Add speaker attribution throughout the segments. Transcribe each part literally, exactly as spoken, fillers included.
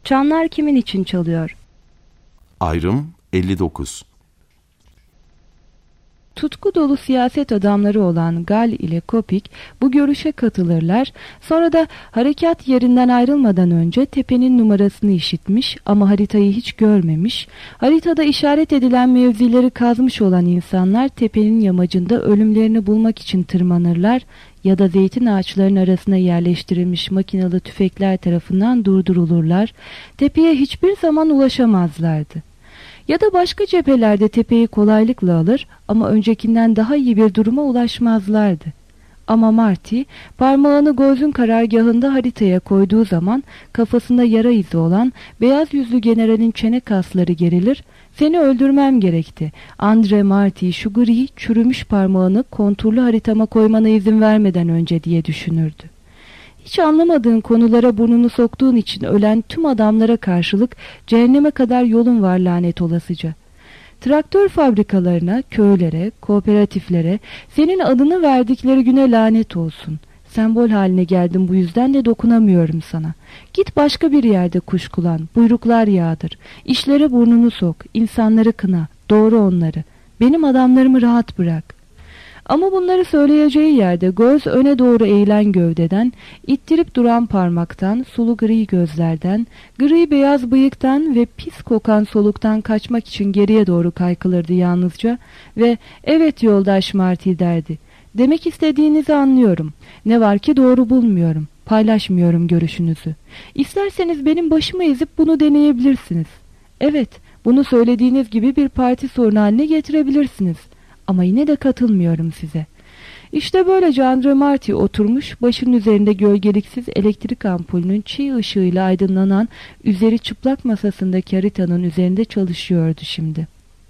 Speaker 1: Çanlar kimin için çalıyor?
Speaker 2: Ayrım elli dokuz.
Speaker 3: Tutku dolu siyaset adamları olan Gal ile Kopik bu görüşe katılırlar. Sonra da harekat yerinden ayrılmadan önce tepenin numarasını işitmiş ama haritayı hiç görmemiş. Haritada işaret edilen mevzileri kazmış olan insanlar tepenin yamacında ölümlerini bulmak için tırmanırlar ya da zeytin ağaçlarının arasına yerleştirilmiş makinalı tüfekler tarafından durdurulurlar. Tepeye hiçbir zaman ulaşamazlardı. Ya da başka cephelerde tepeyi kolaylıkla alır ama öncekinden daha iyi bir duruma ulaşmazlardı. Ama Marty parmağını gözün karargahında haritaya koyduğu zaman kafasında yara izi olan beyaz yüzlü generalin çene kasları gerilir. Seni öldürmem gerekti. Andre Marty şu gri çürümüş parmağını konturlu haritama koymana izin vermeden önce diye düşünürdü. Hiç anlamadığın konulara burnunu soktuğun için ölen tüm adamlara karşılık cehenneme kadar yolun var lanet olasıca. Traktör fabrikalarına, köylere, kooperatiflere senin adını verdikleri güne lanet olsun. Sembol haline geldim, bu yüzden de dokunamıyorum sana. Git başka bir yerde kuşkulan, buyruklar yağdır. İşlere burnunu sok, insanları kına, doğru onları. Benim adamlarımı rahat bırak. Ama bunları söyleyeceği yerde göz öne doğru eğilen gövdeden, ittirip duran parmaktan, sulu gri gözlerden, gri beyaz bıyıktan ve pis kokan soluktan kaçmak için geriye doğru kaykılırdı yalnızca ve "Evet yoldaş Marty" derdi. "Demek istediğinizi anlıyorum. Ne var ki doğru bulmuyorum. Paylaşmıyorum görüşünüzü. İsterseniz benim başımı ezip bunu deneyebilirsiniz. Evet, bunu söylediğiniz gibi bir parti sorunu haline getirebilirsiniz. Ama yine de katılmıyorum size." İşte böylece Andre Marty oturmuş, başının üzerinde gölgeliksiz elektrik ampulünün çiğ ışığıyla aydınlanan üzeri çıplak masasındaki haritanın üzerinde çalışıyordu şimdi.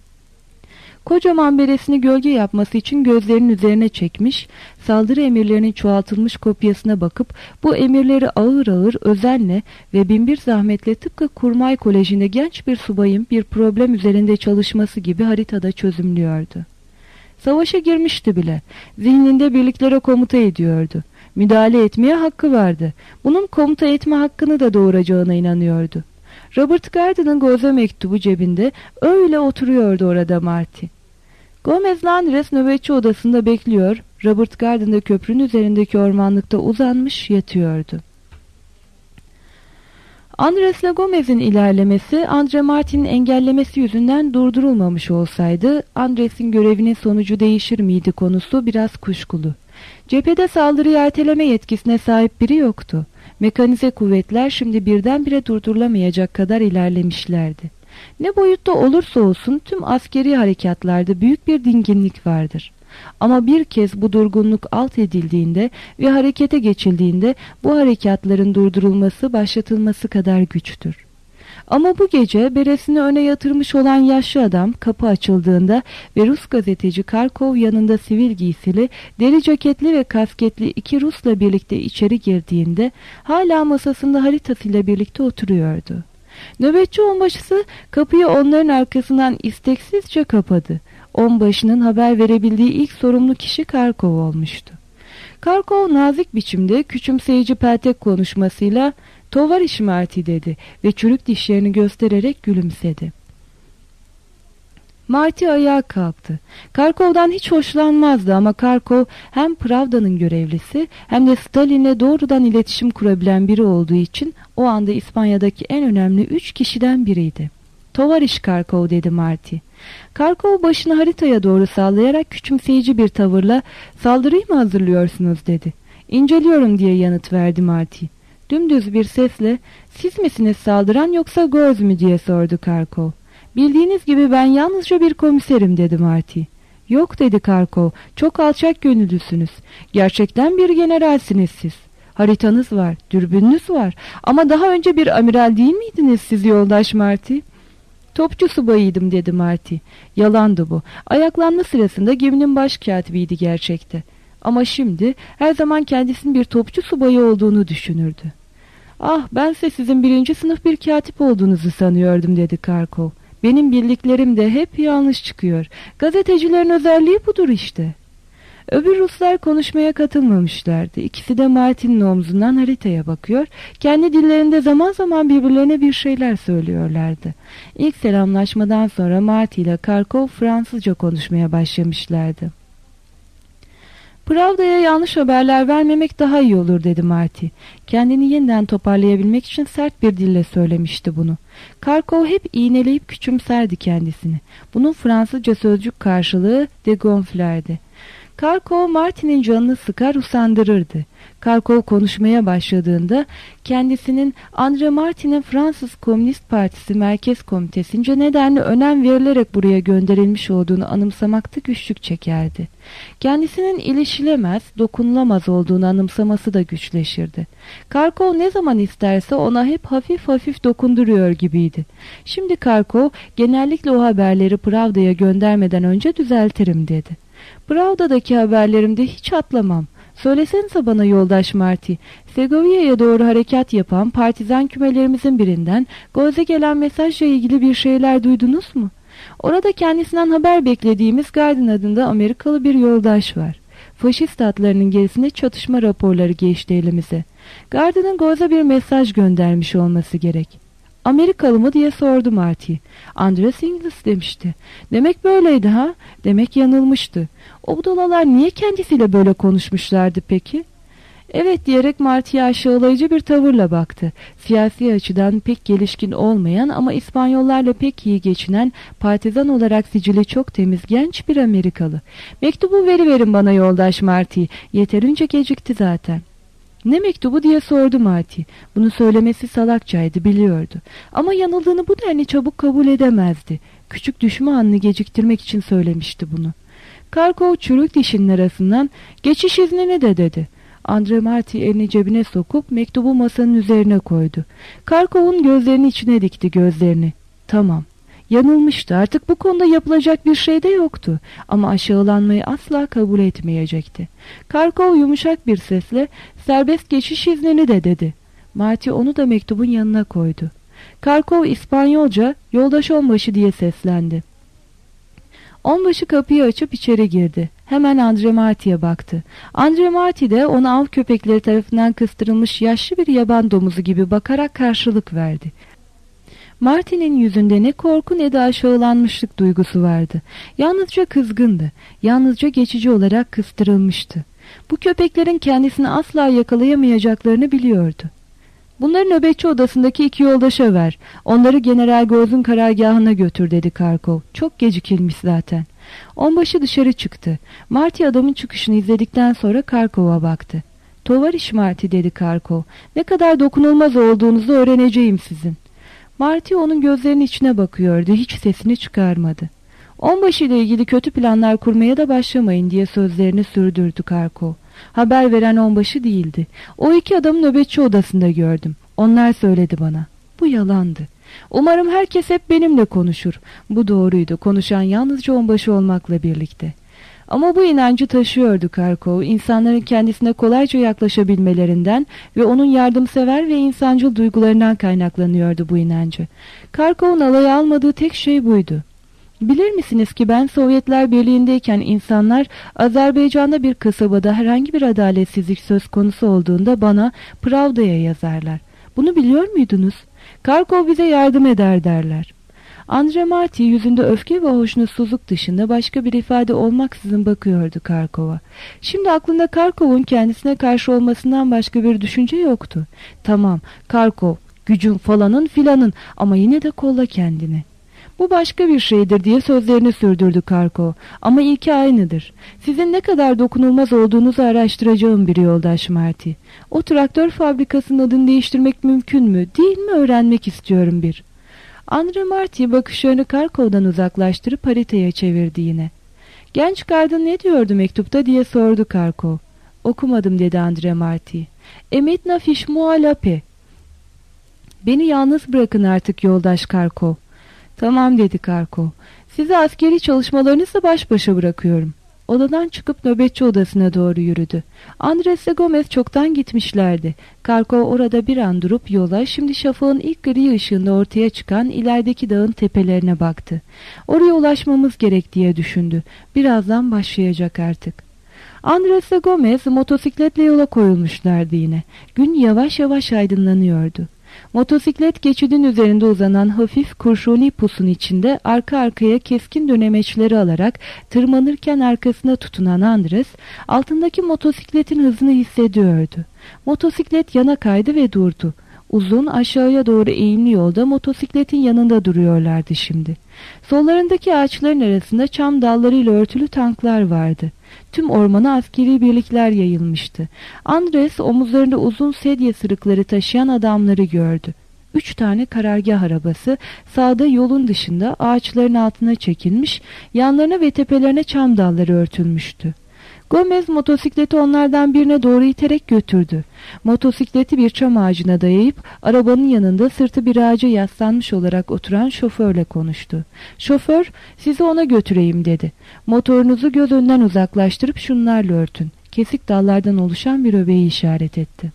Speaker 3: Kocaman beresini gölge yapması için gözlerinin üzerine çekmiş, saldırı emirlerinin çoğaltılmış kopyasına bakıp bu emirleri ağır ağır özenle ve binbir zahmetle tıpkı Kurmay Koleji'nde genç bir subayın bir problem üzerinde çalışması gibi haritada çözümlüyordu. Savaşa girmişti bile. Zihninde birliklere komuta ediyordu. Müdahale etmeye hakkı vardı. Bunun komuta etme hakkını da doğuracağına inanıyordu. Robert Garden'ın Goza mektubu cebinde öyle oturuyordu orada Marty. Gomez Landres nöbetçi odasında bekliyor. Robert Garden da köprünün üzerindeki ormanlıkta uzanmış yatıyordu. Andres'le Gomez'in ilerlemesi Andre Marty'nin engellemesi yüzünden durdurulmamış olsaydı Andres'in görevinin sonucu değişir miydi konusu biraz kuşkulu. Cephede saldırıyı erteleme yetkisine sahip biri yoktu. Mekanize kuvvetler şimdi birdenbire durdurulamayacak kadar ilerlemişlerdi. Ne boyutta olursa olsun tüm askeri harekatlarda büyük bir dinginlik vardır. Ama bir kez bu durgunluk alt edildiğinde ve harekete geçildiğinde bu harekatların durdurulması başlatılması kadar güçtür. Ama bu gece beresini öne yatırmış olan yaşlı adam kapı açıldığında ve Rus gazeteci Karkov yanında sivil giysili, deri ceketli ve kasketli iki Rus'la birlikte içeri girdiğinde hala masasında haritasıyla birlikte oturuyordu. Nöbetçi onbaşısı kapıyı onların arkasından isteksizce kapadı. Onbaşının haber verebildiği ilk sorumlu kişi Karkov olmuştu. Karkov nazik biçimde küçümseyici peltek konuşmasıyla "Tovariş Marty" dedi ve çürük dişlerini göstererek gülümsedi. Marty ayağa kalktı. Karkov'dan hiç hoşlanmazdı ama Karkov hem Pravda'nın görevlisi hem de Stalin'le doğrudan iletişim kurabilen biri olduğu için o anda İspanya'daki en önemli üç kişiden biriydi. "Tovariş Karkov" dedi Marty. Karkov başını haritaya doğru sallayarak küçümseyici bir tavırla "Saldırıyı mı hazırlıyorsunuz?" dedi. "İnceliyorum" diye yanıt verdi Marty. Dümdüz bir sesle "Siz misiniz saldıran yoksa Göz mü?" diye sordu Karkov. "Bildiğiniz gibi ben yalnızca bir komiserim" dedi Marty. "Yok" dedi Karkov, "çok alçak gönüllüsünüz. Gerçekten bir generalsiniz siz. Haritanız var, dürbününüz var ama daha önce bir amiral değil miydiniz siz yoldaş Marty?" "Topçu subayıydım" dedi Marty. Yalandı bu. Ayaklanma sırasında geminin baş katibiydi gerçekte. Ama şimdi her zaman kendisinin bir topçu subayı olduğunu düşünürdü. "Ah, bense sizin birinci sınıf bir katip olduğunuzu sanıyordum" dedi Karkov. "Benim bildiklerim de hep yanlış çıkıyor. Gazetecilerin özelliği budur işte." Öbür Ruslar konuşmaya katılmamışlardı. İkisi de Martin'in omzundan haritaya bakıyor, kendi dillerinde zaman zaman birbirlerine bir şeyler söylüyorlardı. İlk selamlaşmadan sonra Marty ile Karkov Fransızca konuşmaya başlamışlardı. Pravda'ya yanlış haberler vermemek daha iyi olur dedi Marty. Kendini yeniden toparlayabilmek için sert bir dille söylemişti bunu. Karkov hep iğneleyip küçümserdi kendisini. Bunun Fransızca sözcük karşılığı degonflerdi. Karkov Marty'nin canını sıkar, usandırırdı. Karkov konuşmaya başladığında kendisinin André Marty'nin Fransız Komünist Partisi Merkez Komitesince nedenle önem verilerek buraya gönderilmiş olduğunu anımsamakta güçlük çekerdi. Kendisinin ilişilemez, dokunulamaz olduğunu anımsaması da güçleşirdi. Karkov ne zaman isterse ona hep hafif hafif dokunduruyor gibiydi. Şimdi Karkov genellikle o haberleri Pravda'ya göndermeden önce düzeltirim dedi. Pravda'daki haberlerimde hiç atlamam. Söylesenize bana yoldaş Marty, Segovia'ya doğru harekat yapan partizan kümelerimizin birinden Goz'e gelen mesajla ilgili bir şeyler duydunuz mu? Orada kendisinden haber beklediğimiz Gardin adında Amerikalı bir yoldaş var. Faşist hatlarının gerisinde çatışma raporları geçti elimize. Gardin'in Goz'a bir mesaj göndermiş olması gerek. Amerikalı mı diye sordu Marty. Andres İngiliz demişti. Demek böyleydi ha? Demek yanılmıştı. O budalalar niye kendisiyle böyle konuşmuşlardı peki? Evet diyerek Marty'ye aşağılayıcı bir tavırla baktı. Siyasi açıdan pek gelişkin olmayan ama İspanyollarla pek iyi geçinen, partizan olarak sicili çok temiz genç bir Amerikalı. Mektubu veriverin bana yoldaş Marty. Yeterince gecikti zaten. Ne mektubu diye sordu Marty. Bunu söylemesi salakçaydı, biliyordu. Ama yanıldığını bu denli çabuk kabul edemezdi. Küçük düşme anını geciktirmek için söylemişti bunu. Karkov çürük dişinin arasından geçiş iznini de dedi. André Marty elini cebine sokup mektubu masanın üzerine koydu. Karkov'un gözlerinin içine dikti gözlerini. Tamam. Yanılmıştı. Artık bu konuda yapılacak bir şey de yoktu. Ama aşağılanmayı asla kabul etmeyecekti. Karkov yumuşak bir sesle serbest geçiş iznini de dedi. Marty onu da mektubun yanına koydu. Karkov İspanyolca yoldaş onbaşı diye seslendi. Onbaşı kapıyı açıp içeri girdi. Hemen André Marty'ye baktı. André Marty de ona av köpekleri tarafından kıstırılmış yaşlı bir yaban domuzu gibi bakarak karşılık verdi. Marty'nin yüzünde ne korku ne de aşağılanmışlık duygusu vardı. Yalnızca kızgındı. Yalnızca geçici olarak kıstırılmıştı. Bu köpeklerin kendisini asla yakalayamayacaklarını biliyordu. Bunları nöbetçi odasındaki iki yoldaşa ver. Onları General Goz'un karargahına götür dedi Karkov. Çok gecikilmiş zaten. Onbaşı dışarı çıktı. Marty adamın çıkışını izledikten sonra Karkov'a baktı. Tovariş Marty dedi Karkov. Ne kadar dokunulmaz olduğunuzu öğreneceğim sizin. Marty onun gözlerinin içine bakıyordu. Hiç sesini çıkarmadı. Onbaşı ile ilgili kötü planlar kurmaya da başlamayın diye sözlerini sürdürdü Karkov. Haber veren onbaşı değildi. O iki adamı nöbetçi odasında gördüm. Onlar söyledi bana. Bu yalandı. Umarım herkes hep benimle konuşur. Bu doğruydu. Konuşan yalnızca onbaşı olmakla birlikte. Ama bu inancı taşıyordu Karkov. İnsanların kendisine kolayca yaklaşabilmelerinden ve onun yardımsever ve insancıl duygularından kaynaklanıyordu bu inancı. Karkov'un alaya almadığı tek şey buydu. Bilir misiniz ki ben Sovyetler Birliği'ndeyken insanlar Azerbaycan'da bir kasabada herhangi bir adaletsizlik söz konusu olduğunda bana Pravda'ya yazarlar. Bunu biliyor muydunuz? Karkov bize yardım eder derler. André Marty yüzünde öfke ve hoşnutsuzluk dışında başka bir ifade olmaksızın bakıyordu Karkov'a. Şimdi aklında Karkov'un kendisine karşı olmasından başka bir düşünce yoktu. Tamam, Karkov, gücün falanın filanın ama yine de kolla kendini. Bu başka bir şeydir diye sözlerini sürdürdü Karkov. Ama ilki aynıdır. Sizin ne kadar dokunulmaz olduğunuzu araştıracağım bir yoldaş Marty. O traktör fabrikasının adını değiştirmek mümkün mü, değil mi öğrenmek istiyorum bir. André Marty bakışlarını Karkov'dan uzaklaştırıp haritaya çevirdi yine. Genç kadın ne diyordu mektupta diye sordu Karkov. Okumadım dedi André Marty. Emetna fişmua lape. Beni yalnız bırakın artık yoldaş Karkov. Tamam dedi Karkov. Sizi askeri çalışmalarınızla baş başa bırakıyorum. Odadan çıkıp nöbetçi odasına doğru yürüdü. Andres ve Gomez çoktan gitmişlerdi. Karkov orada bir an durup yola, şimdi şafağın ilk gri ışığında ortaya çıkan ilerideki dağın tepelerine baktı. Oraya ulaşmamız gerek diye düşündü. Birazdan başlayacak artık. Andres ve Gomez motosikletle yola koyulmuşlardı yine. Gün yavaş yavaş aydınlanıyordu. Motosiklet geçidin üzerinde uzanan hafif kurşuni pusun içinde arka arkaya keskin dönemeçleri alarak tırmanırken arkasına tutunan Andres, altındaki motosikletin hızını hissediyordu. Motosiklet yana kaydı ve durdu. Uzun aşağıya doğru eğimli yolda motosikletin yanında duruyorlardı şimdi. Sollarındaki ağaçların arasında çam dallarıyla örtülü tanklar vardı. Tüm ormana askeri birlikler yayılmıştı. Andres omuzlarında uzun sedye sırıkları taşıyan adamları gördü. Üç tane karargah arabası sağda yolun dışında ağaçların altına çekilmiş, yanlarına ve tepelerine çam dalları örtülmüştü. Gomez motosikleti onlardan birine doğru iterek götürdü. Motosikleti bir çam ağacına dayayıp arabanın yanında sırtı bir ağaca yaslanmış olarak oturan şoförle konuştu. Şoför, "Sizi ona götüreyim," dedi. "Motorunuzu göz önünden uzaklaştırıp şunlarla örtün." Kesik dallardan oluşan bir öbeği işaret etti.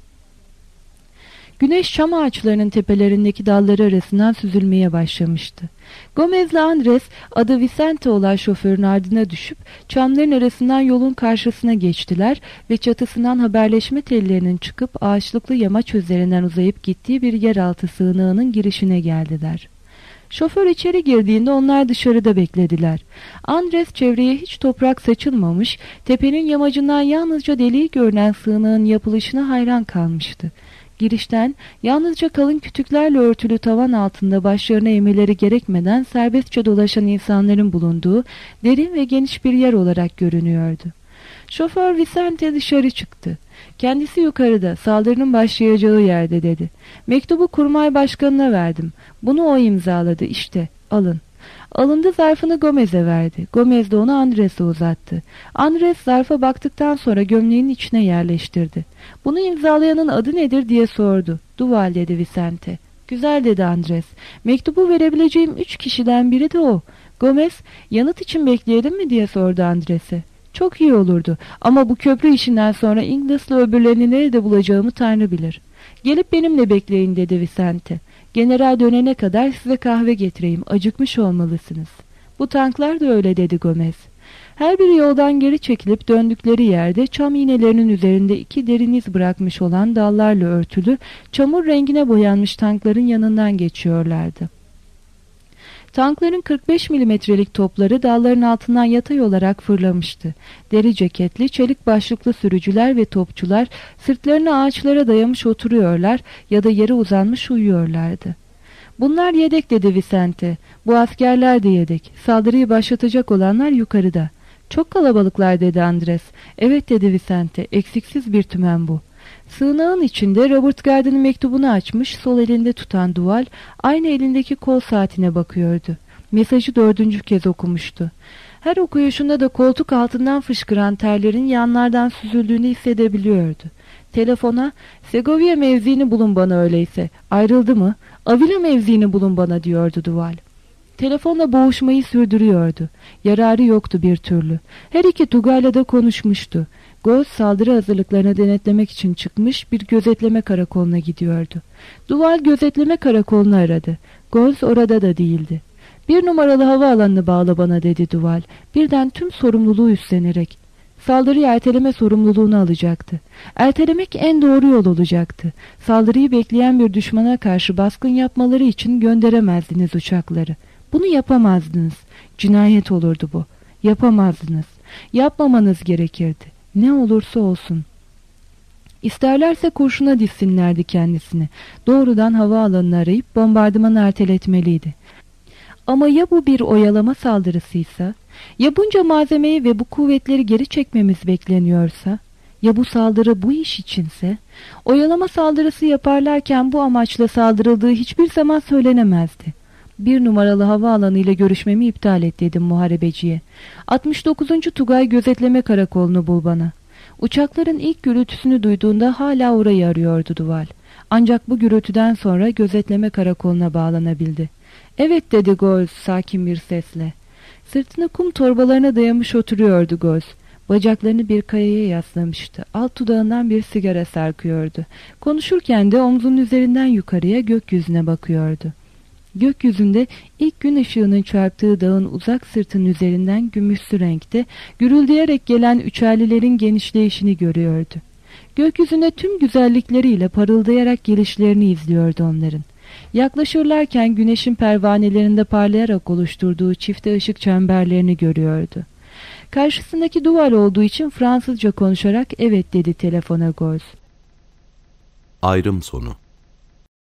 Speaker 3: Güneş çam ağaçlarının tepelerindeki dalları arasından süzülmeye başlamıştı. Gomez ile Andres, adı Vicente olan şoförün ardına düşüp çamların arasından yolun karşısına geçtiler ve çatısından haberleşme tellerinin çıkıp ağaçlıklı yamaç üzerinden uzayıp gittiği bir yeraltı sığınağının girişine geldiler. Şoför içeri girdiğinde onlar dışarıda beklediler. Andres çevreye hiç toprak saçılmamış, tepenin yamacından yalnızca deliği görünen sığınağın yapılışına hayran kalmıştı. Girişten yalnızca kalın kütüklerle örtülü tavan altında başlarına eğmeleri gerekmeden serbestçe dolaşan insanların bulunduğu derin ve geniş bir yer olarak görünüyordu. Şoför Vicente dışarı çıktı. Kendisi yukarıda, saldırının başlayacağı yerde, dedi. "Mektubu kurmay başkanına verdim. Bunu o imzaladı, işte, alın." Alındı, zarfını Gomez'e verdi. Gomez de onu Andres'e uzattı. Andres zarfa baktıktan sonra gömleğinin içine yerleştirdi. "Bunu imzalayanın adı nedir?" diye sordu. "Duval," dedi Vicente. "Güzel," dedi Andres. "Mektubu verebileceğim üç kişiden biri de o." Gomez, "Yanıt için bekleyelim mi?" diye sordu Andres'e. "Çok iyi olurdu ama bu köprü işinden sonra Inglis'le öbürlerini nerede bulacağımı Tanrı bilir." "Gelip benimle bekleyin," dedi Vicente. "General dönene kadar size kahve getireyim. Acıkmış olmalısınız." "Bu tanklar da öyle," dedi Gomez. Her biri yoldan geri çekilip döndükleri yerde çam iğnelerinin üzerinde iki derin iz bırakmış olan dallarla örtülü, çamur rengine boyanmış tankların yanından geçiyorlardı. Tankların kırk beş milimetrelik topları dalların altından yatay olarak fırlamıştı. Deri ceketli, çelik başlıklı sürücüler ve topçular sırtlarını ağaçlara dayamış oturuyorlar ya da yere uzanmış uyuyorlardı. "Bunlar yedek," dedi Vicente. "Bu askerler de yedek. Saldırıyı başlatacak olanlar yukarıda." "Çok kalabalıklar," dedi Andres. "Evet," dedi Vicente. "Eksiksiz bir tümen bu." Sığınağın içinde Robert Garden'ın mektubunu açmış, sol elinde tutan Duval, aynı elindeki kol saatine bakıyordu. Mesajı dördüncü kez okumuştu. Her okuyuşunda da koltuk altından fışkıran terlerin yanlardan süzüldüğünü hissedebiliyordu. Telefona, "Segovia mevziini bulun bana öyleyse. Ayrıldı mı? Avila mevziini bulun bana," diyordu Duval. Telefonla boğuşmayı sürdürüyordu. Yararı yoktu bir türlü. Her iki Tugay'la da konuşmuştu. Goz saldırı hazırlıklarını denetlemek için çıkmış, bir gözetleme karakoluna gidiyordu. Duval gözetleme karakolunu aradı. Goz orada da değildi. "Bir numaralı havaalanını bağla bana," dedi Duval. Birden tüm sorumluluğu üstlenerek. Saldırıyı erteleme sorumluluğunu alacaktı. Ertelemek en doğru yol olacaktı. Saldırıyı bekleyen bir düşmana karşı baskın yapmaları için gönderemezdiniz uçakları. Bunu yapamazdınız. Cinayet olurdu bu. Yapamazdınız. Yapmamanız gerekirdi. Ne olursa olsun. İsterlerse kurşuna dizsinlerdi kendisini. Doğrudan havaalanını arayıp bombardımanı erteletmeliydi. Ama ya bu bir oyalama saldırısıysa? Ya bunca malzemeyi ve bu kuvvetleri geri çekmemiz bekleniyorsa? Ya bu saldırı bu iş içinse? Oyalama saldırısı yaparlarken bu amaçla saldırıldığı hiçbir zaman söylenemezdi. "Bir numaralı havaalanı ile görüşmemi iptal et," dedim muharebeciye. altmış dokuzuncu Tugay gözetleme karakolunu bul bana." Uçakların ilk gürültüsünü duyduğunda hala orayı arıyordu Duval. Ancak bu gürültüden sonra gözetleme karakoluna bağlanabildi. "Evet," dedi Goz sakin bir sesle. Sırtını kum torbalarına dayamış oturuyordu Goz. Bacaklarını bir kayaya yaslamıştı. Alt dudağından bir sigara sarkıyordu. Konuşurken de omzunun üzerinden yukarıya gökyüzüne bakıyordu. Gökyüzünde ilk gün ışığının çarptığı dağın uzak sırtının üzerinden gümüşsü renkte gürüldeyerek gelen üçerlilerin genişleyişini görüyordu. Gökyüzünde tüm güzellikleriyle parıldayarak gelişlerini izliyordu onların. Yaklaşırlarken güneşin pervanelerinde parlayarak oluşturduğu çifte ışık çemberlerini görüyordu. Karşısındaki duvar olduğu için Fransızca konuşarak evet dedi telefona Goz.
Speaker 2: Ayrım sonu.